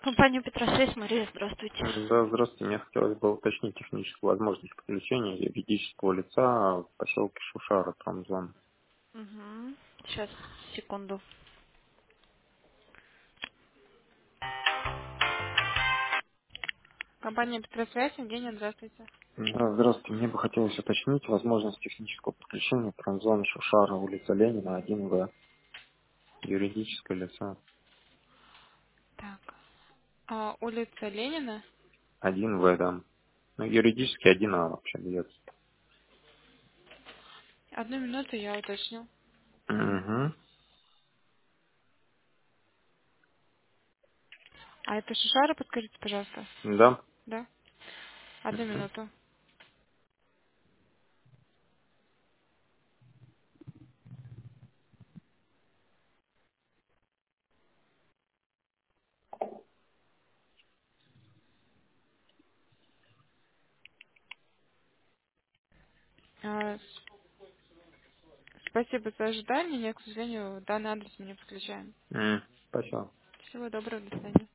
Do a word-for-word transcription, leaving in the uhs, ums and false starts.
Компания Петросвязь, Мария, здравствуйте. Да, здравствуйте. Мне хотелось бы уточнить техническую возможность подключения юридического лица в поселке Шушара, Промзон. Угу. Сейчас, секунду. Компания Петросвязь, Евгения, здравствуйте. Да, здравствуйте. Мне бы хотелось уточнить возможность технического подключения Промзон Шушара, улица Ленина, один В, юридическое лицо. Так, а, улица Ленина. один В, да. Ну, юридически один А вообще бьется. Одну минуту, я уточню. Угу. А это Шишара, подскажите, пожалуйста. Да. Да? Одну Мгм. минуту. А, с- спасибо за ожидание. Я, к сожалению, данный адрес мы не подключаем. М, Спасибо. Всего доброго, до свидания.